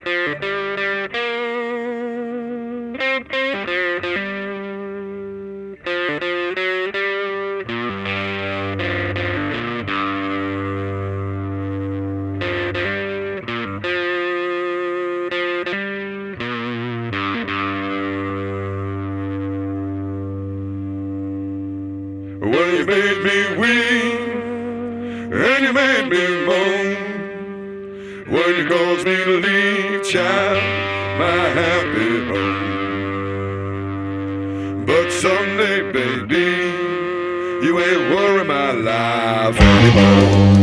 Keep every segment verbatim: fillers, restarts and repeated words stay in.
Well, you made me weep, and you made me moan. When you caused me to leave, child, my happy home. But someday, baby, you ain't worry my life anymore.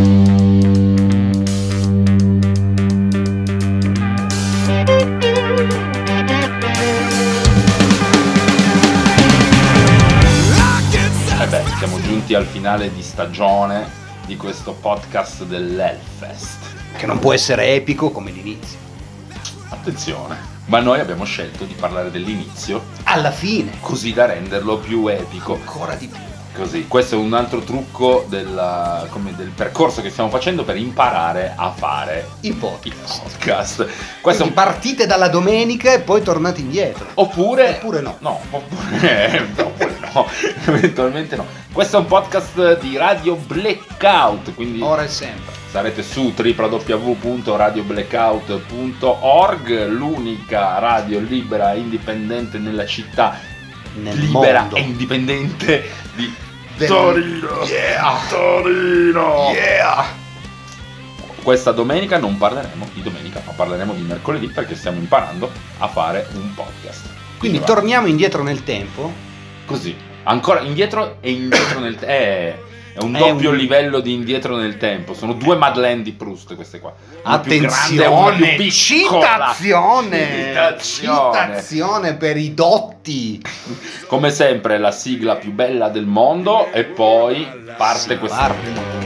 Eh beh, siamo giunti al finale di stagione di questo podcast dell'Hellfest. Che non può essere epico come l'inizio. Attenzione, ma noi abbiamo scelto di parlare dell'inizio Alla fine. così da renderlo più epico. Ancora di più. Così, questo è un altro trucco della, come, del percorso che stiamo facendo per imparare a fare Il i podcast. podcast. Questo è Quindi un... partite dalla domenica e poi tornate indietro. Oppure... Oppure no. No, oppure, oppure no, eventualmente no. Questo è un podcast di Radio Blackout, quindi Ora e sempre. sarete su w w w punto radio blackout punto org, l'unica radio libera e indipendente nella città Nel libera mondo. e indipendente di Del- Torino. Yeah. Torino. Yeah. Questa domenica non parleremo di domenica, ma parleremo di mercoledì perché stiamo imparando a fare un podcast. Quindi va. torniamo indietro nel tempo. Così, ancora indietro e indietro nel tempo. È, è un È doppio un- livello di indietro nel tempo. Sono due Madeleine di Proust queste qua. Una più grande e una più Attenzione, piccola. citazione, Citazione. citazione per i dotti. Come sempre la sigla più bella del mondo e poi parte Si questa parte.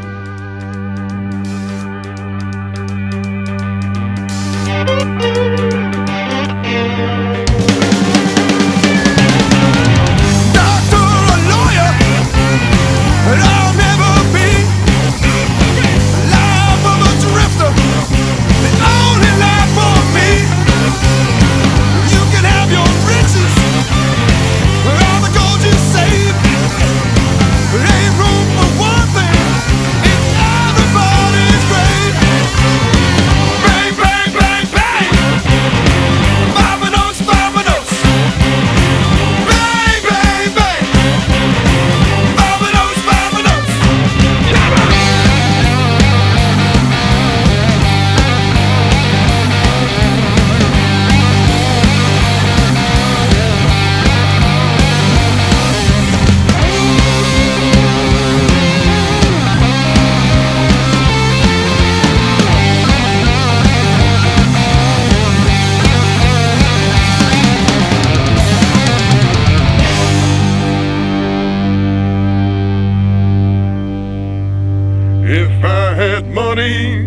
If I had money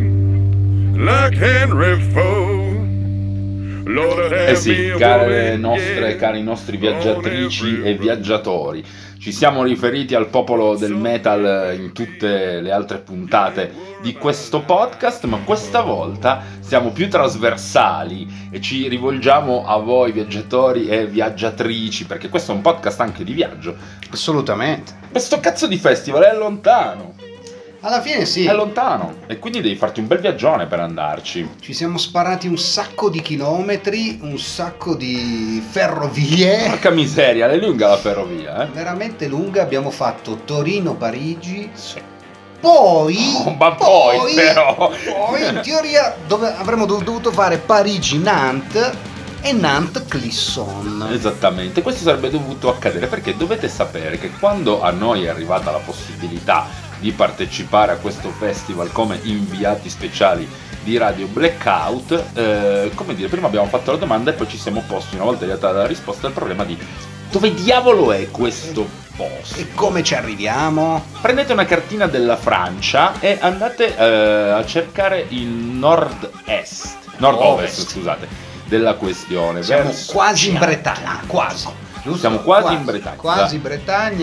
like Henry Ford, Lord, I'd have Eh sì, me a care woman, nostre, yeah, cari nostri viaggiatrici on every e viaggiatori, ci siamo riferiti al popolo del metal in tutte le altre puntate di questo podcast, ma questa volta siamo più trasversali e ci rivolgiamo a voi viaggiatori e viaggiatrici, perché questo è un podcast anche di viaggio. Assolutamente. Questo cazzo di festival è lontano, Alla fine sì. è lontano, e quindi devi farti un bel viaggione per andarci. Ci siamo sparati un sacco di chilometri, un sacco di ferrovie. Porca miseria, è lunga la ferrovia, eh? Veramente lunga. Abbiamo fatto Torino-Parigi. Sì. Poi, Oh, ma poi, però. poi in teoria dove avremmo dovuto fare Parigi-Nantes e Nantes-Clisson. Esattamente, questo sarebbe dovuto accadere perché dovete sapere che quando a noi è arrivata la possibilità di partecipare a questo festival come inviati speciali di Radio Blackout, eh, come dire, prima abbiamo fatto la domanda e poi ci siamo posti, una volta data la risposta, al problema di dove diavolo è questo posto? E come ci arriviamo? Prendete una cartina della Francia e andate eh, a cercare il nord-est, nord-ovest, Ovest. scusate, della questione. Siamo verso quasi in Chianti. Bretagna, quasi. Giusto? Siamo quasi in Bretagna. Quasi in Bretagna.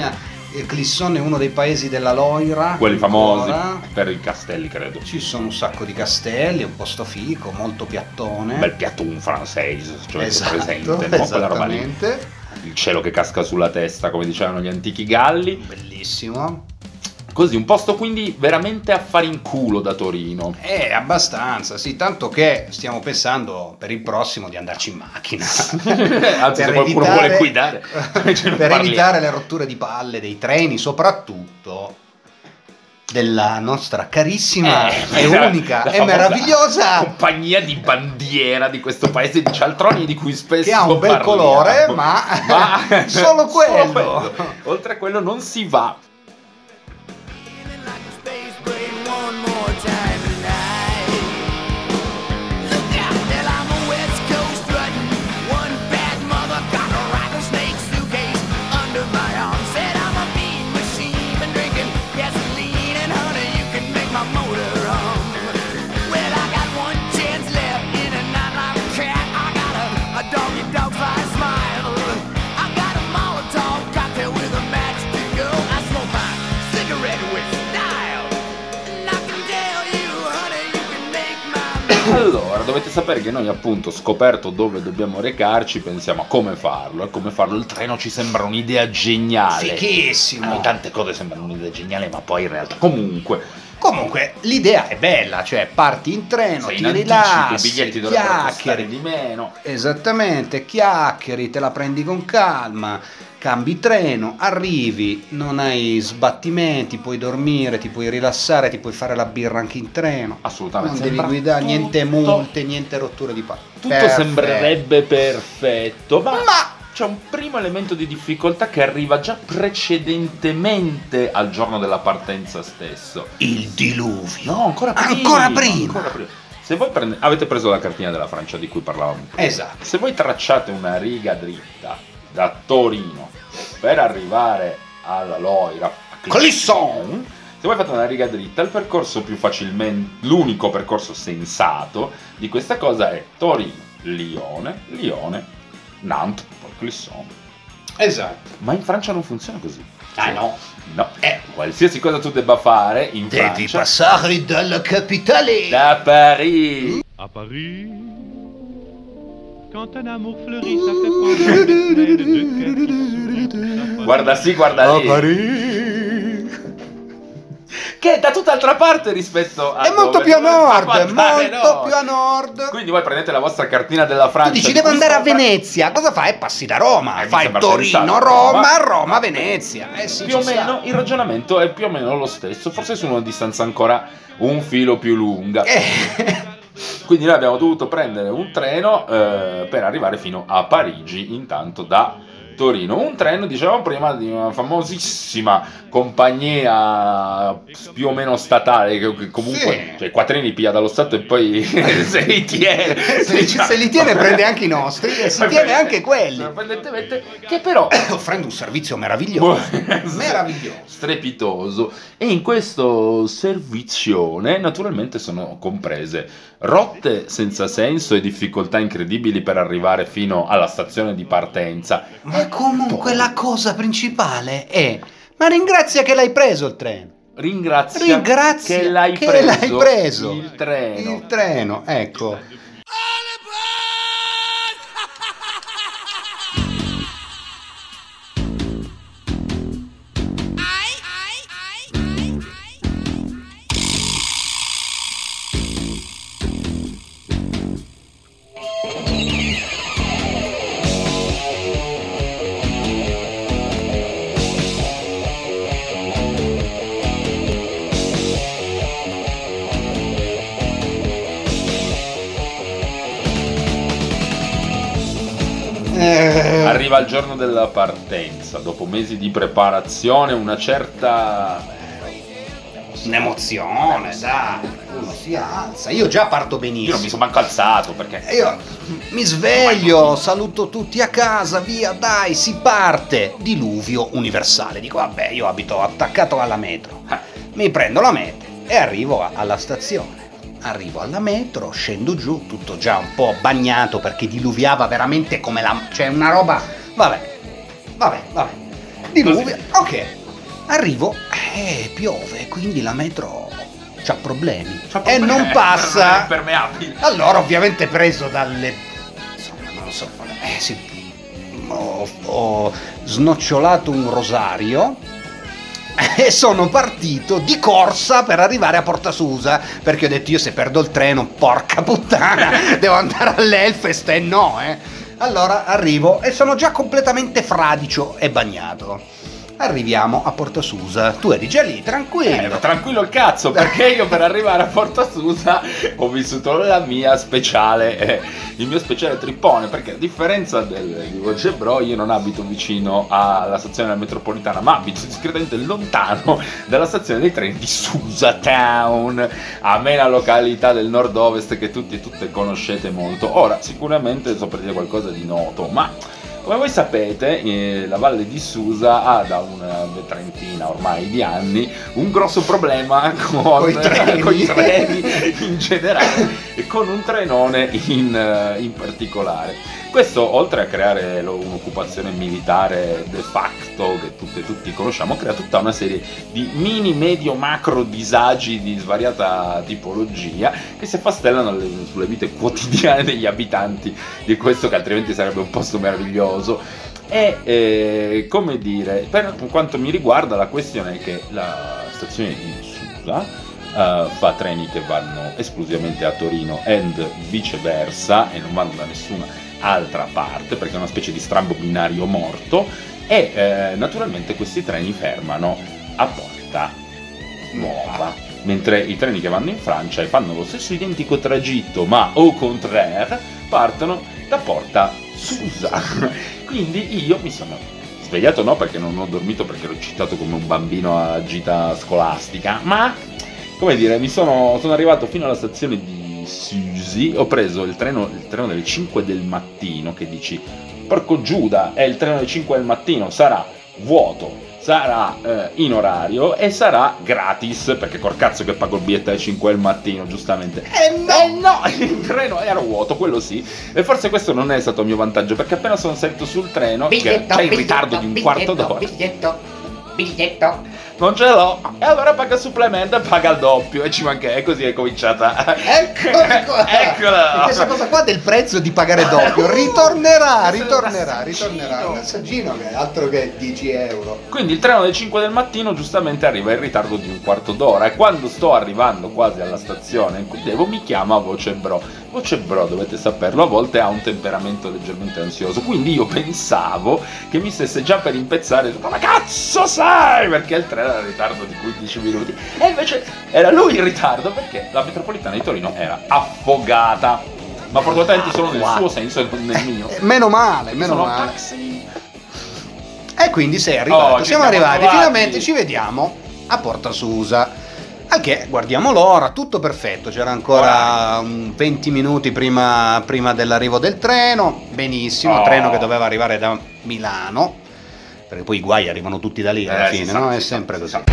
Il Clisson è uno dei paesi della Loira. Quelli famosi ancora. per i castelli, credo. Ci sono un sacco di castelli, un posto fico, molto piattone. Un bel piatton francese, cioè Esatto, presente, no? Quella roba lì. esattamente. Il cielo che casca sulla testa, come dicevano gli antichi galli. Bellissimo. Così, un posto quindi veramente a fare in culo da Torino. Eh, abbastanza, sì, tanto che stiamo pensando per il prossimo di andarci in macchina. Anzi, se qualcuno vuole guidare, ce ne per parliamo. evitare le rotture di palle dei treni, soprattutto della nostra carissima Eh, e la- unica la e famosa meravigliosa, compagnia di bandiera di questo paese di cialtroni di cui spesso che ha un bel parliamo. colore, ma, Ma solo quello. quello. Oltre a quello non si va. Allora, dovete sapere che noi appunto, scoperto dove dobbiamo recarci, pensiamo a come farlo. E come farlo, il treno ci sembra un'idea geniale. A Fighissimo. noi tante cose sembrano un'idea geniale, ma poi in realtà comunque Comunque l'idea è bella, cioè parti in treno, sei ti in anticipo, rilassi, i biglietti dovrebbero costare chiacchieri, di meno. esattamente, chiacchieri, te la prendi con calma, cambi treno, arrivi, non hai sbattimenti, puoi dormire, ti puoi rilassare, ti puoi fare la birra anche in treno. Assolutamente. Non devi Sembra guidare, niente tutto- multe, niente rotture di palle. Tutto Perfetto. sembrerebbe perfetto, ma, Ma c'è un primo elemento di difficoltà che arriva già precedentemente al giorno della partenza stesso. il diluvio. No, ancora prima. Ancora prima. ancora prima. Se voi prende- avete preso la cartina della Francia di cui parlavamo prima. Esatto. Se voi tracciate una riga dritta da Torino per arrivare alla Loira, a Clisson, se voi fate una riga dritta, il percorso più facilmente, l'unico percorso sensato di questa cosa è Torino, Lione, Lione, Nantes, poi Clisson. Esatto. Ma in Francia non funziona così. Ah no. No, Eh. qualsiasi cosa tu debba fare in Devi Francia, passare dalla capitale. da Paris. À Paris, quand un amour fleurit, ça fait pendant des semaines de cœur qui s'ouvrent. Guarda sì, guarda A lì. Paris. Che è da tutt'altra parte rispetto a È molto dove più a dovete nord, andare molto noi. più a nord. Quindi voi prendete la vostra cartina della Francia. Tu dici di devo cui andare a sopra, Venezia, cosa fai? Passi da Roma, Eh, mi fai sembra Torino, sensato, Roma, Roma. Roma, Venezia. Eh sì, Più o ci sta. meno il ragionamento è più o meno lo stesso, forse su una distanza ancora un filo più lunga. Eh, Quindi noi abbiamo dovuto prendere un treno eh, per arrivare fino a Parigi, intanto da Torino. Un treno, dicevamo prima, di una famosissima compagnia più o meno statale, che che comunque Sì. cioè, i quattrini piglia dallo Stato e poi se li tiene. se, li- se li tiene prende anche i nostri e si tiene anche quelli. Sorprendentemente, che però Offrendo un servizio meraviglioso. Meraviglioso. strepitoso. E in questo servizione naturalmente sono comprese rotte senza senso e difficoltà incredibili per arrivare fino alla stazione di partenza. Ma comunque la cosa principale è: ma ringrazia che l'hai preso il treno. Ringrazia, Ringrazia che l'hai che preso, l'hai preso. il treno. Il treno, ecco. Eh, Arriva il giorno della partenza, dopo mesi di preparazione, una certa un'emozione, dai, uno si alza. Io già parto Io non mi benissimo. sono manco alzato perché Io mi sveglio, saluto tutti a casa, via, dai, si parte. Diluvio universale. Dico, vabbè, io abito attaccato alla metro. Mi prendo la metro e arrivo a- alla stazione. Arrivo alla metro, scendo giù, tutto già un po' bagnato perché diluviava veramente come la... cioè una roba... Vabbè, vabbè, vabbè. Diluvia, ok. Arrivo e piove, quindi la metro c'ha problemi C'ha e problemi, non passa. È permeabile. Allora, ovviamente preso dalle, insomma, non lo so, eh sì, ho, ho snocciolato un rosario e sono partito di corsa per arrivare a Porta Susa, perché ho detto io se perdo il treno, porca puttana, devo andare all'Hellfest e no, eh. Allora arrivo e sono già completamente fradicio e bagnato. Arriviamo a Porta Susa, tu eri già lì, tranquillo. Eh, tranquillo il cazzo, perché io per arrivare a Porta Susa ho vissuto la mia speciale, eh, il mio speciale trippone, perché a differenza del, di Voce Bro io non abito vicino alla stazione della metropolitana, ma abito discretamente lontano dalla stazione dei treni di Susa Town, amena località del nord-ovest che tutti e tutte conoscete molto. Ora, sicuramente sto per dire qualcosa di noto, ma come voi sapete, eh, la Valle di Susa ha da una trentina ormai di anni un grosso problema con, Coi treni. con i treni in generale e con un trenone in, in particolare. Questo, oltre a creare lo- un'occupazione militare de facto che tutte, tutti conosciamo, crea tutta una serie di mini, medio, macro disagi di svariata tipologia che si affastellano alle- sulle vite quotidiane degli abitanti di questo che altrimenti sarebbe un posto meraviglioso. E eh, come dire, per quanto mi riguarda la questione è che la stazione di Susa eh, fa treni che vanno esclusivamente a Torino and viceversa e non vanno da nessuna altra parte perché è una specie di strambo binario morto e eh, naturalmente questi treni fermano a Porta Nuova, mentre i treni che vanno in Francia e fanno lo stesso identico tragitto ma au contraire partono da Porta Susa. Quindi io mi sono svegliato, no perché non ho dormito perché ero eccitato come un bambino a gita scolastica, ma come dire, mi sono, sono arrivato fino alla stazione di Susi, ho preso il treno, il treno delle cinque del mattino, che dici, porco Giuda, è il treno delle cinque del mattino, sarà vuoto, sarà eh, in orario e sarà gratis, perché col cazzo che pago il biglietto alle cinque del mattino, giustamente. Eh no! Eh no, il treno era vuoto, quello sì, e forse questo non è stato a mio vantaggio, perché appena sono salito sul treno, che Biglietto, c'è in biglietto, ritardo di un quarto biglietto, d'ora, biglietto, biglietto. non ce l'ho, e allora paga il supplemento e paga il doppio, e ci manca, e così è cominciata. Eccola qua. Eccola. E questa cosa qua del prezzo di pagare doppio ritornerà, Questo è ritornerà, l'assaggino. ritornerà. Un assaggino che è altro che dieci euro. Quindi il treno alle cinque del mattino giustamente arriva in ritardo di un quarto d'ora e quando sto arrivando quasi alla stazione in cui devo mi chiama Voce Bro. Voce Bro, dovete saperlo, a volte ha un temperamento leggermente ansioso, quindi io pensavo che mi stesse già per impezzare, ma cazzo sai? Perché il treno era in ritardo di quindici minuti e invece era lui in ritardo perché la metropolitana di Torino era affogata, ma fortunatamente solo nel suo senso e non nel mio. Eh, Meno male, meno Sono male. taxi. E quindi sei arrivato, Oh, ci siamo siamo arrivati, trovati. finalmente ci vediamo a Porta Susa. Al che guardiamo l'ora, tutto perfetto, c'era ancora un venti minuti prima, prima dell'arrivo del treno, benissimo, Oh. treno che doveva arrivare da Milano, perché poi i guai arrivano tutti da lì alla Eh, si fine, sa, no? si È sa, sempre si così. sa.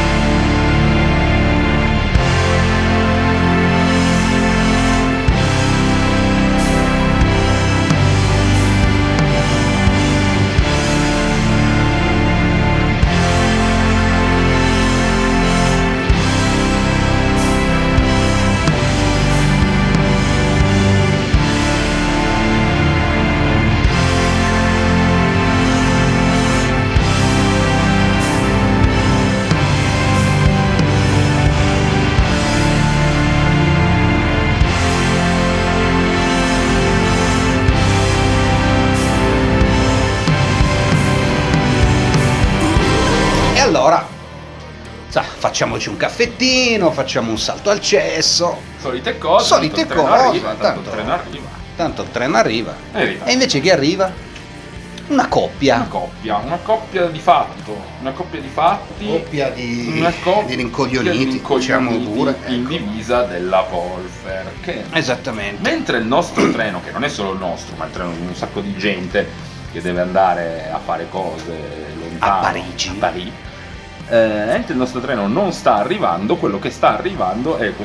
E allora, sa, facciamoci un caffettino, facciamo un salto al cesso, Solite cose, Solite tanto il treno cose, arriva, tanto tanto- il treno arriva. tanto il treno arriva. E arriva. E invece chi arriva? Una coppia. Una coppia, una coppia di fatto, una coppia di fatti, Coppia di, una coppia di rincoglioniti, di rincoglioniti diciamo pure. in ecco. divisa della Polfer, che Esattamente. mentre il nostro treno, che non è solo il nostro, ma il treno di un sacco di gente che deve andare a fare cose lontano, A Parigi. a Parigi, eh, mentre il nostro treno non sta arrivando, quello che sta arrivando è quest-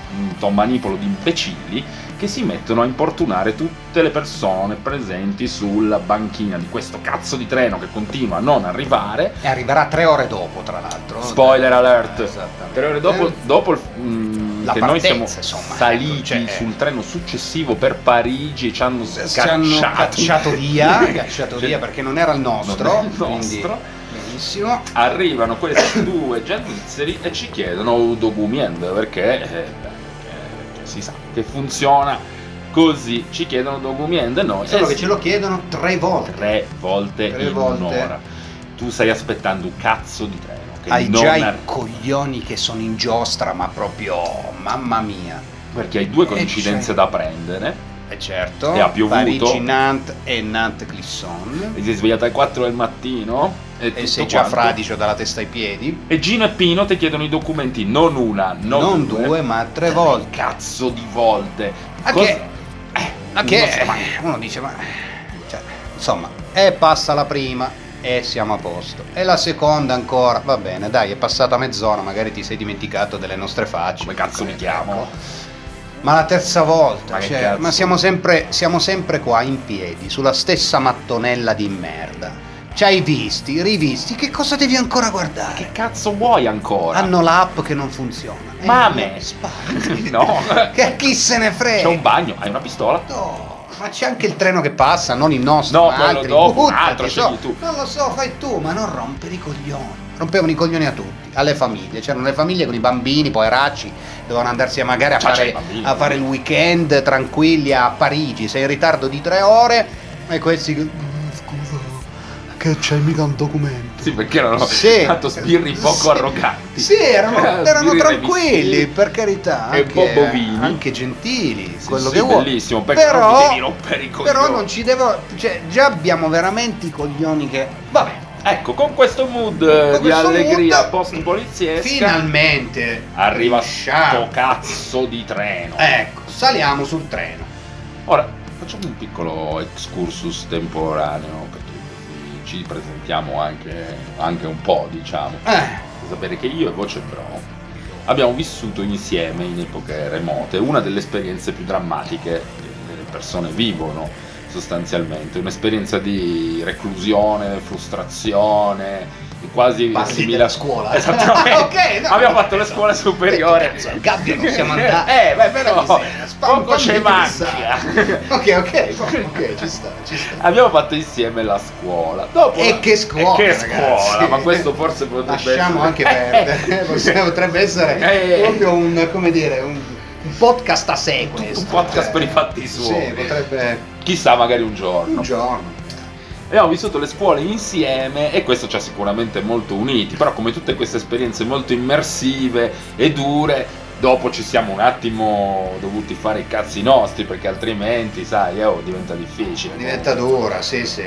un manipolo di imbecilli che si mettono a importunare tutte le persone presenti sulla banchina di questo cazzo di treno che continua a non arrivare. E arriverà tre ore dopo, tra l'altro. Spoiler alert! Esattamente. Tre ore dopo, dopo il, mm, La che partenza, noi siamo insomma, saliti cioè, sul treno successivo per Parigi e ci hanno Ci hanno scacciato, cacciato via, cacciato Cioè, via perché non era il nostro. non è il quindi, nostro. benissimo. Arrivano questi due giannizzeri e ci chiedono documento perché, eh, perché, perché si sa che funziona così, ci chiedono documento e noi Solo eh, che ce lo chiedono tre volte. tre volte Tre in volte. un'ora. Tu stai aspettando un cazzo di treno che Hai non già i arri- coglioni che sono in giostra, ma proprio mamma mia. perché hai due E coincidenze c'è- da prendere. E certo, E ha piovuto. Parigi-Nantes e Nantes-Clisson. E sei svegliato alle quattro del mattino e, E tutto sei già quanto. fradicio dalla testa ai piedi. E Gino e Pino ti chiedono i documenti non una, non, Non due, ma tre volte. Cazzo di volte. Ma Cos- che- eh, Ma uno che sa- ma- uno dice, ma cioè, insomma, e passa la prima e siamo a posto. E la seconda ancora, va bene, dai, è passata mezz'ora, magari ti sei dimenticato delle nostre facce. Come cazzo mi chiamo? Ecco. Ma la terza volta, Ma che cioè, cazzo? ma siamo sempre, siamo sempre qua in piedi, sulla stessa mattonella di merda. Ci hai visti, rivisti, che cosa devi ancora guardare? Che cazzo vuoi ancora? Hanno l'app che non funziona. Ma a Eh, me? sparati. No. Che chi se ne frega? C'è un bagno, hai una pistola? No, ma c'è anche il treno che passa, non il nostro, No, ma quello altri. dopo, un Buttati, altro, so. scegli tu. Non lo so, fai tu, ma non rompere i coglioni. Rompevano i coglioni a tutti, alle famiglie. C'erano le famiglie con i bambini, poveracci, dovevano andarsi a magari a Cioè, c'è fare, i bambini. a fare il weekend tranquilli a Parigi. Sei in ritardo di tre ore e questi che... "Mm, scusa, che c'hai mica un documento?" Sì, perché erano Sì. tanto spirri poco Sì. arroganti. Sì, erano, Eh, erano sbirri tranquilli, revistiti. per carità, E anche, un po' bovini. anche gentili, Sì, quello sì, che vuoi. bellissimo, perché non mi devi rompere i coglioni. Però non ci devo, cioè già abbiamo veramente i coglioni che vabbè, Ecco, con questo mood eh, di questo allegria mood, post-poliziesca finalmente arriva riusciamo. sto cazzo di treno. Ecco, saliamo sul treno. Ora, facciamo un piccolo excursus temporaneo, perché così ci presentiamo anche, anche un po', diciamo. Eh, Per sapere che io e Voce Bro abbiamo vissuto insieme in epoche remote una delle esperienze più drammatiche che le persone vivono sostanzialmente, un'esperienza di reclusione, frustrazione, quasi parli simile della a scuola. Esattamente. Ok, no. Abbiamo fatto le scuole superiori. Cazzo, al gabbio non siamo andati. Eh, beh, però Miseria, spam- poco ci fammi manca. pensare. Ok, ok, ok, ci sta, ci sta. Abbiamo fatto insieme la scuola. Dopo E la- che scuola, E che ragazzi. scuola, ma questo forse potrebbe Lasciamo anche essere- perdere, Possiamo- potrebbe essere Eh. proprio un, come dire, un, un podcast a sé questo. un podcast cioè. per i fatti suoi. Sì, potrebbe Chissà, magari un giorno. un giorno. Abbiamo vissuto le scuole insieme e questo ci ha sicuramente molto uniti, però come tutte queste esperienze molto immersive e dure, dopo ci siamo un attimo dovuti fare i cazzi nostri, perché altrimenti, sai, oh, diventa difficile. Diventa dura, sì, sì.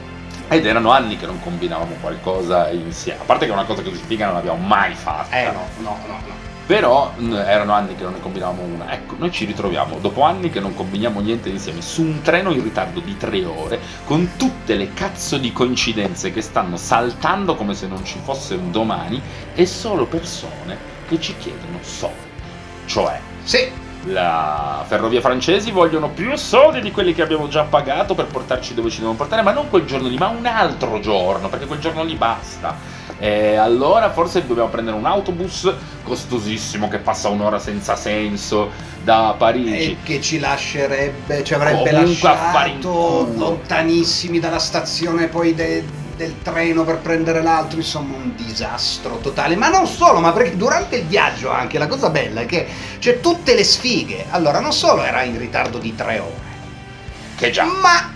Ed erano anni che non combinavamo qualcosa insieme, a parte che una cosa così figa non l'abbiamo mai fatta. Eh no, no, no, no. Però mh, erano anni che non ne combinavamo una. Ecco, noi ci ritroviamo dopo anni che non combiniamo niente insieme su un treno in ritardo di tre ore con tutte le cazzo di coincidenze che stanno saltando come se non ci fosse un domani e solo persone che ci chiedono soldi. Cioè, Sì, la ferrovia francesi vogliono più soldi di quelli che abbiamo già pagato per portarci dove ci devono portare, ma non quel giorno lì, ma un altro giorno, perché quel giorno lì basta. E allora forse dobbiamo prendere un autobus costosissimo che passa un'ora senza senso da Parigi. e che ci lascerebbe, ci avrebbe Comunque a fare in lasciato culo. lontanissimi dalla stazione poi de- del treno per prendere l'altro, insomma un disastro totale. Ma non solo, ma perché durante il viaggio anche la cosa bella è che c'è tutte le sfighe. Allora non solo era in ritardo di tre ore, Che già. ma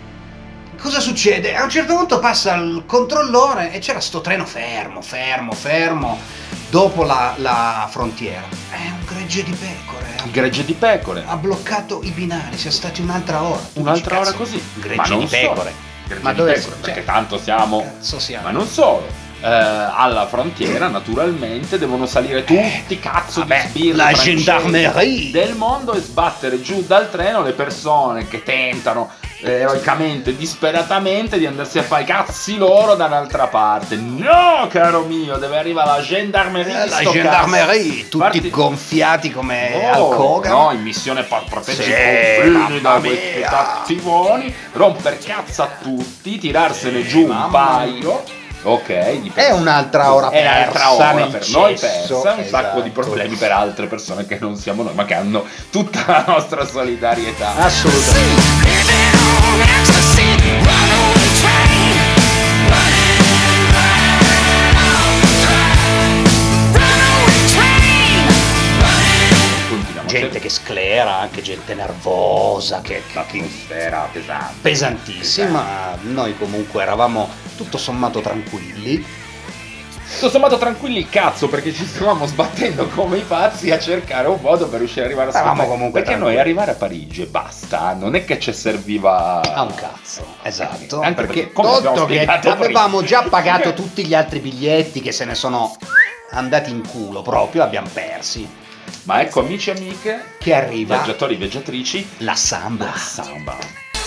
cosa succede? A un certo punto passa il controllore e c'era sto treno fermo, fermo, fermo, dopo la, la frontiera. È un gregge di pecore. Il gregge di pecore. Ha bloccato i binari, siamo stati un'altra ora. Tu Un'altra dici, ora cazzo, così. un Ma Gregge non di pecore. solo. Gregge Ma di dove pecore, cioè, perché tanto siamo. Cazzo siamo? Ma non solo. Eh, alla frontiera, naturalmente, devono salire tutti cazzo vabbè, di sbirri la francesi gendarmerie. del mondo e sbattere giù dal treno le persone che tentano eroicamente, disperatamente di andarsi a fare i cazzi loro da un'altra parte. No, caro mio, deve arrivare la gendarmerie. Eh, la sto gendarmerie, cazzo. tutti Parti- gonfiati come Oh, al Kogan. no, in missione per proteggere Sì, i confini da mamma questi mia. cattivoni, romper cazzo a tutti, tirarsene giù un mamma paio. Ok, di È un'altra ora è un'altra persa ora nel per noi cesso, persa, un sacco di esatto. problemi per altre persone che non siamo noi, ma che hanno tutta la nostra solidarietà. Assolutamente. Continuiamo a Gente cercare che sclera, anche gente nervosa, che, che- che- l'atmosfera pesante. pesantissima. Noi comunque eravamo tutto sommato tranquilli. Tutto sommato tranquilli il cazzo, perché ci stavamo sbattendo come i pazzi a cercare un modo per riuscire ad arrivare a Stavamo Spagna. comunque Perché tranquilli. noi arrivare a Parigi e basta, non è che ci serviva A un cazzo, esatto. Anche perché perché, come abbiamo tutto che spiegato avevamo prima. già pagato tutti gli altri biglietti che se ne sono andati in culo proprio, abbiamo persi. Ma ecco, amici e amiche, Che arriva viaggiatori e viaggiatrici, la samba. la samba.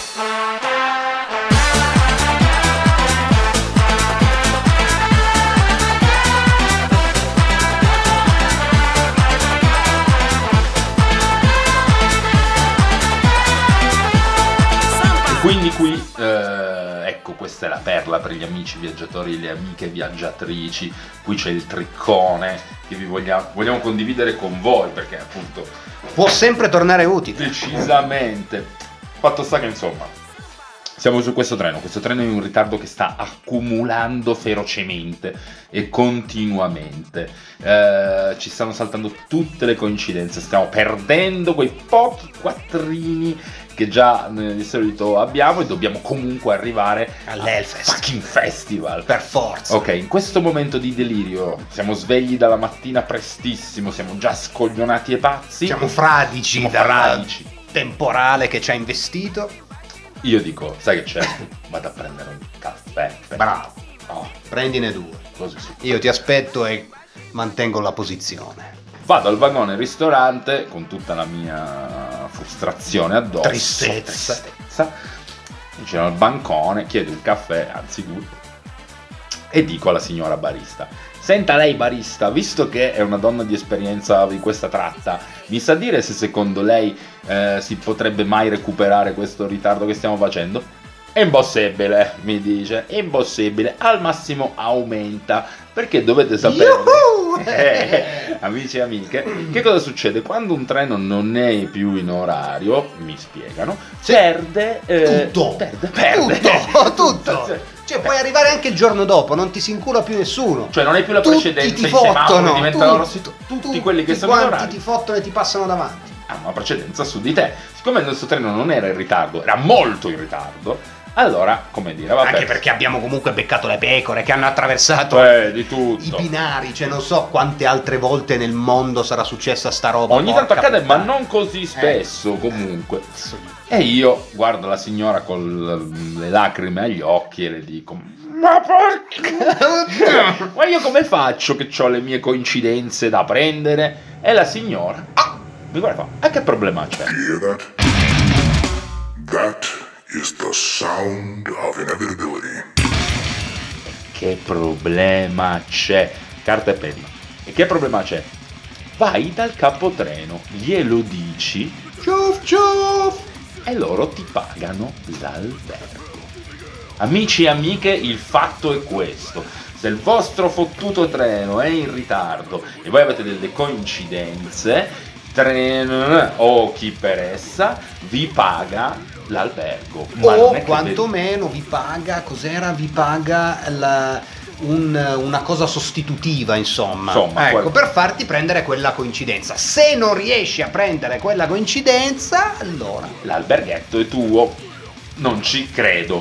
Quindi qui, eh, ecco, questa è la perla per gli amici viaggiatori e le amiche viaggiatrici. Qui c'è il triccone che vi vogliamo, vogliamo condividere con voi, perché appunto Può sempre tornare utile. decisamente. Fatto sta che insomma siamo su questo treno, questo treno è in un ritardo che sta accumulando ferocemente e continuamente. Eh, ci stanno saltando tutte le coincidenze, stiamo perdendo quei pochi quattrini che già eh, di solito abbiamo e dobbiamo comunque arrivare All'Hellfest. al fucking festival. Per forza. Ok, in questo momento di delirio siamo svegli dalla mattina prestissimo, siamo già scoglionati e pazzi. Siamo fradici Siamo dal fradici. temporale che ci ha investito. Io dico, sai che c'è? Vado a prendere un caffè. Bravo. Oh, Prendine due. così sì. Io ti aspetto e mantengo la posizione. Vado al vagone ristorante con tutta la mia frustrazione addosso. Tristezza. Tristezza. Vicino al bancone, chiedo un caffè, anzi due, e dico alla signora barista: senta lei barista, visto che è una donna di esperienza di questa tratta, mi sa dire se secondo lei eh, si potrebbe mai recuperare questo ritardo che stiamo facendo? È impossibile, mi dice, è impossibile, al massimo aumenta, perché dovete sapere, Yuhu! eh, amici e amiche, che cosa succede? Quando un treno non è più in orario, mi spiegano, Sì. perde, eh, Tutto. perde, perde. Tutto, tutto. Cioè puoi arrivare anche il giorno dopo, non ti si incula più nessuno. Cioè non hai più la Tutti precedenza, ti i semafori fottono, diventano tutti, rossi, tutti, tutti quelli che sono in quanti orario ti fottono e ti passano davanti. hanno una precedenza su di te. Siccome il nostro treno non era in ritardo, era molto in ritardo, allora, come dire, vabbè. Anche perché abbiamo comunque beccato le pecore che hanno attraversato Eh, di i tutto. binari, cioè non so quante altre volte nel mondo sarà successa sta roba. Ogni tanto porca accade, ma puttana. non così spesso comunque. Assolutamente. E io guardo la signora con le lacrime agli occhi e le dico: ma porca! Ma io come faccio che ho le mie coincidenze da prendere? E la signora ah, mi guarda e fa: e che problema c'è? Hear that? That is the sound of inevitability. Che problema c'è? Carta e penna. E che problema c'è? Vai dal capotreno, glielo dici Ciuf ciuf. e loro ti pagano l'albergo. Amici e amiche, il fatto è questo: se il vostro fottuto treno è in ritardo e voi avete delle coincidenze, treno o chi per essa vi paga l'albergo. Ma non O è che quantomeno vi paga, cos'era? Vi paga la- un- una cosa sostitutiva, insomma. Insomma, ecco, quel- per farti prendere quella coincidenza. Se non riesci a prendere quella coincidenza, allora. l'alberghetto è tuo. Non ci credo.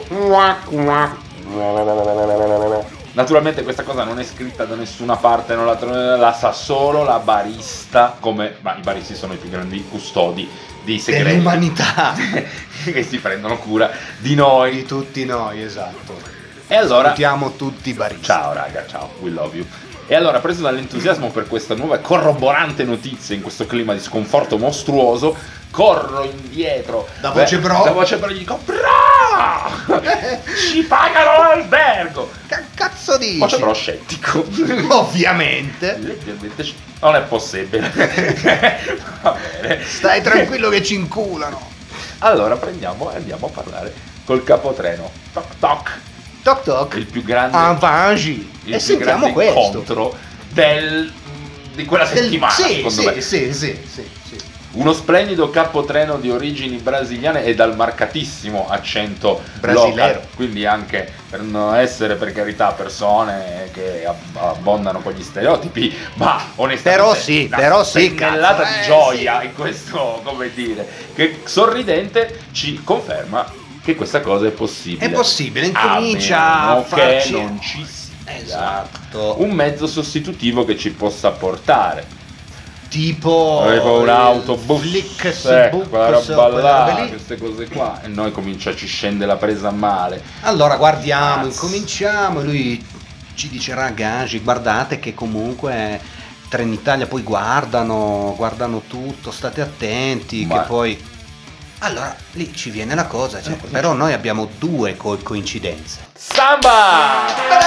Naturalmente questa cosa non è scritta da nessuna parte, non la, tro- la sa solo la barista, come ma i baristi sono i più grandi custodi di segreti Dell'umanità. che si prendono cura di noi. Di tutti noi, esatto. E allora, Salutiamo tutti i baristi. ciao raga, ciao, we love you. E allora, preso dall'entusiasmo per questa nuova e corroborante notizia in questo clima di sconforto mostruoso, corro indietro Da voce Beh, pro. da voce pro gli dico: bravo! no, ci pagano l'albergo. Che cazzo dici? Poi però scettico. Ovviamente. Leggermente sc- non è possibile. Va bene. Stai tranquillo che ci inculano. Allora prendiamo e andiamo a parlare col capotreno. Toc toc. Toc toc. Il più grande, Avangi. il E più sentiamo grande questo. incontro del, di quella settimana, Sì, secondo sì, me. sì, sì, sì, sì. Uno splendido capotreno di origini brasiliane e dal marcatissimo accento Brasilero. local, quindi anche per non essere, per carità, persone che ab- abbondano con gli stereotipi, ma onestamente Però sì, una però sì, pennellata cazzo, di eh, gioia sì. in questo, come dire, che sorridente ci conferma che questa cosa è possibile. È possibile, A incomincia meno a farci... che non ci sia Esatto. un mezzo sostitutivo che ci possa portare. Tipo Avevo un autobus, flick, eh, book, quella roba quelle là, robe lì. queste cose qua, e noi comincia, ci scende la presa a male. Allora guardiamo, Cazzo. incominciamo, lui ci dice ragazzi, guardate che comunque Trenitalia poi guardano, guardano tutto, state attenti, Ma- che poi... Allora lì ci viene la cosa, cioè, però noi abbiamo due co- coincidenze. Samba!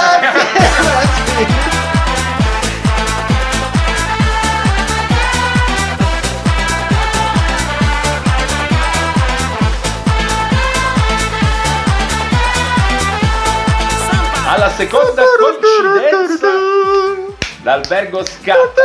Alla seconda coincidenza l'albergo scatta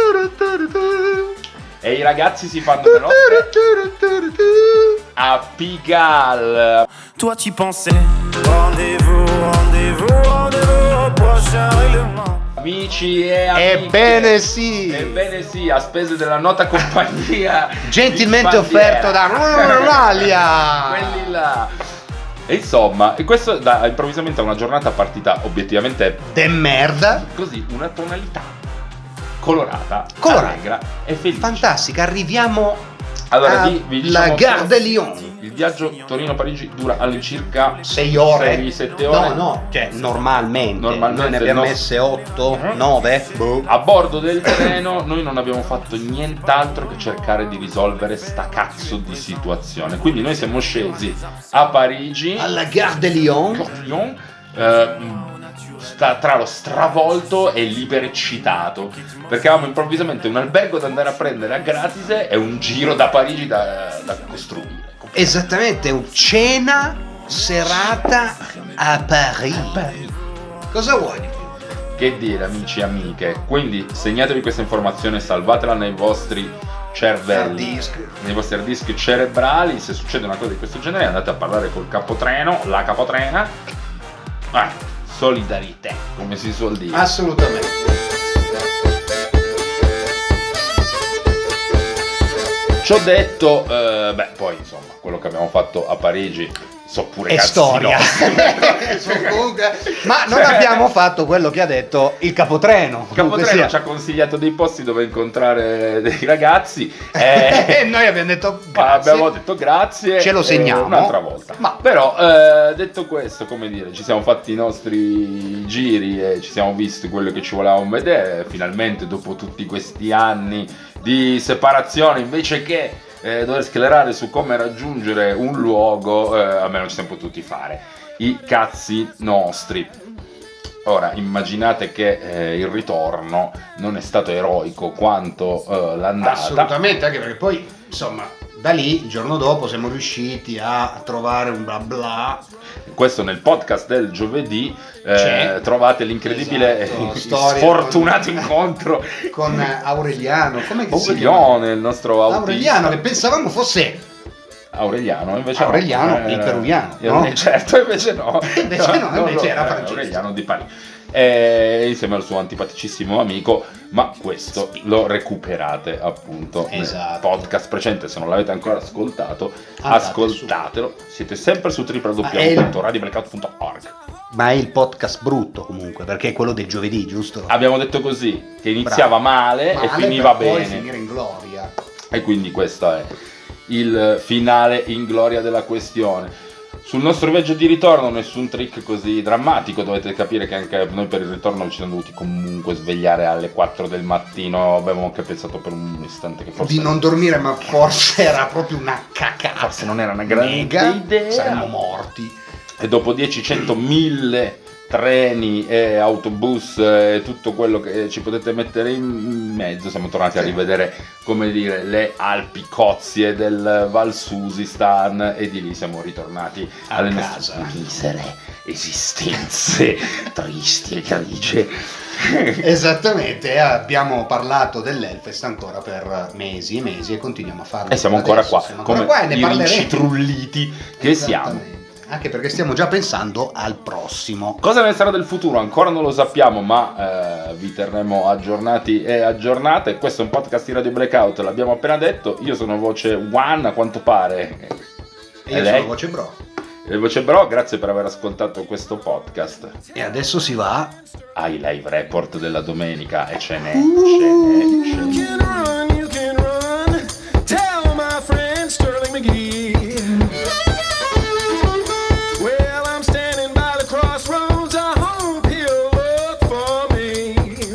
e i ragazzi si fanno le notte a Pigalle. Toi tu pensais rendez-vous, rendez-vous, rendez-vous au prochain règlement. Amici e amiche, Ebbene sì, ebbene sì, a spese della nota compagnia gentilmente di bandiera. offerto da Ruralia. Quelli là. E insomma, e questo da improvvisamente a una giornata partita obiettivamente De merda. così, una tonalità colorata, Colorata. allegra e felice. Fantastica, arriviamo Allora, a vi, vi la diciamo Gare solo- de Lyon. Il viaggio Torino-Parigi dura all'incirca sei ore. sei sette ore. No, no, cioè normalmente. Normalmente Noi ne abbiamo no. messe otto, nove. A bordo del treno noi non abbiamo fatto nient'altro che cercare di risolvere sta cazzo di situazione. Quindi noi siamo scesi a Parigi, Alla Gare de Lyon. Lyon, eh, sta tra lo stravolto e l'ipereccitato, perché avevamo improvvisamente un albergo da andare a prendere a gratis e un giro da Parigi da, da costruire. Esattamente, un cena serata a Paris. Cosa vuoi di più? Che dire, amici e amiche, quindi segnatevi questa informazione, salvatela nei vostri cervelli, Hard disk. nei vostri hard disk cerebrali. Se succede una cosa di questo genere andate a parlare col capotreno, la capotrena. Ah, solidarietà, come si suol dire. Assolutamente. Ciò detto, eh, beh, poi insomma, quello che abbiamo fatto a Parigi so pure È cazzi storia. nostri. Sono comunque- Ma non abbiamo fatto quello che ha detto il capotreno. Il Comunque capotreno sia. ci ha consigliato dei posti dove incontrare dei ragazzi e E noi abbiamo detto Ma grazie. abbiamo detto grazie, Ce lo eh, segniamo. un'altra volta. Ma- Però eh, detto questo, come dire, ci siamo fatti i nostri giri e ci siamo visti quello che ci volevamo vedere. Finalmente, dopo tutti questi anni di separazione, invece che eh, dover sclerare su come raggiungere un luogo, eh, almeno ci siamo potuti fare i cazzi nostri. Ora immaginate che eh, il ritorno non è stato eroico quanto eh, l'andata. Assolutamente, anche perché poi, insomma, da lì, il giorno dopo, siamo riusciti a trovare un bla bla. Questo nel podcast del giovedì eh, C'è. trovate l'incredibile Esatto, e storia sfortunato con- incontro Con Aureliano. Come si chiama? Aureliano, il nostro autista. Aureliano, che pensavamo fosse... Aureliano, invece Aureliano, no. il peruviano, io- no? Certo, invece no. Invece no, invece era eh, francese. Aureliano di Parigi. Eh, insieme al suo antipaticissimo amico, ma questo lo recuperate appunto Esatto. nel podcast precedente. Se non l'avete ancora ascoltato, Andate ascoltatelo. Siete sempre su w w Ma è il- w punto radio blackout punto org. Ma è il podcast brutto comunque, perché è quello del giovedì, giusto? Abbiamo detto così, che iniziava male, Male e finiva per poi bene. finire in gloria. E quindi questo è il finale in gloria della questione. Sul nostro viaggio di ritorno nessun trick così drammatico, dovete capire che anche noi per il ritorno ci siamo dovuti comunque svegliare alle quattro del mattino, avevamo anche pensato per un istante che forse... Di non dormire, ma forse era proprio una cacata. Forse non era una grande Mega, idea. saremmo morti. E dopo dieci, cento, mille treni e autobus e tutto quello che ci potete mettere in mezzo, siamo tornati a rivedere, come dire, le Alpi Cozie del Val Susistan e di lì siamo ritornati a alle casa. nostre misere esistenze tristi e grigie. Esattamente, abbiamo parlato dell'Hellfest ancora per mesi e mesi e continuiamo a farlo. E siamo ancora adesso. qua, siamo ancora come qua e ne i parleremo. rincitrulliti che siamo. Esattamente. Anche perché stiamo già pensando al prossimo. Cosa ne sarà del futuro? Ancora non lo sappiamo, ma eh, vi terremo aggiornati e aggiornate. Questo è un podcast di Radio Blackout, l'abbiamo appena detto. Io sono voce One, a quanto pare. E io lei? sono Voce Bro. E voce Bro, grazie per aver ascoltato questo podcast. E adesso si va Ai live report della domenica e ce n'è, Uh. ce n'è, ce You n'è. can run, you can run. Tell my friend Sterling McGee. Well, I'm standing by the crossroads. I hope he'll look for me.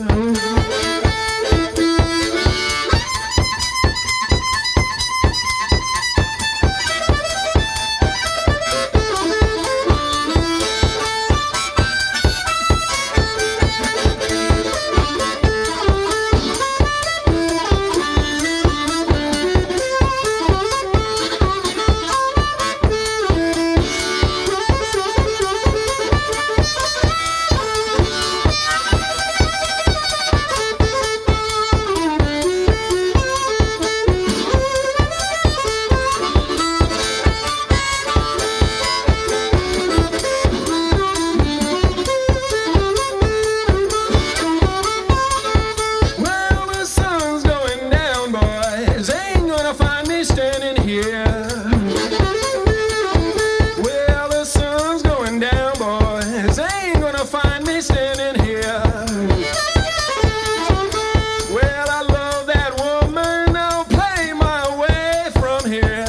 Well, the sun's going down, boys. Ain't gonna find me standing here. Well, the sun's going down, boys. Ain't gonna find me standing here. Well, I love that woman. I'll play my way from here.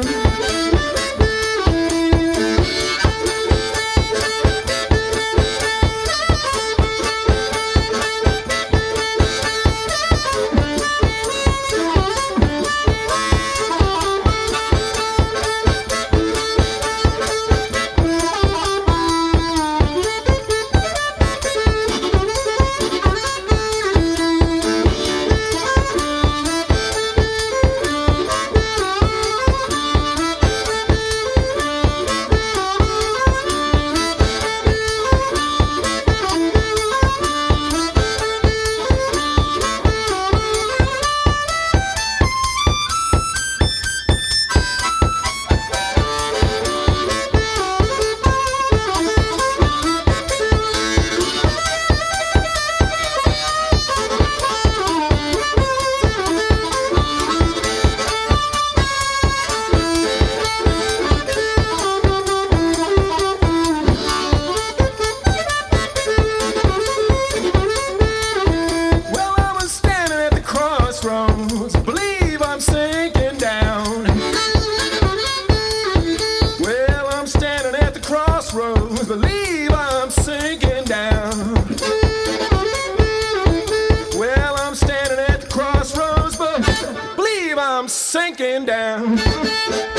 Well, I was standing at the crossroads. Believe I'm sinking down. Well, I'm standing at the crossroads. Believe I'm sinking down. Well, I'm standing at the crossroads, but believe I'm sinking down.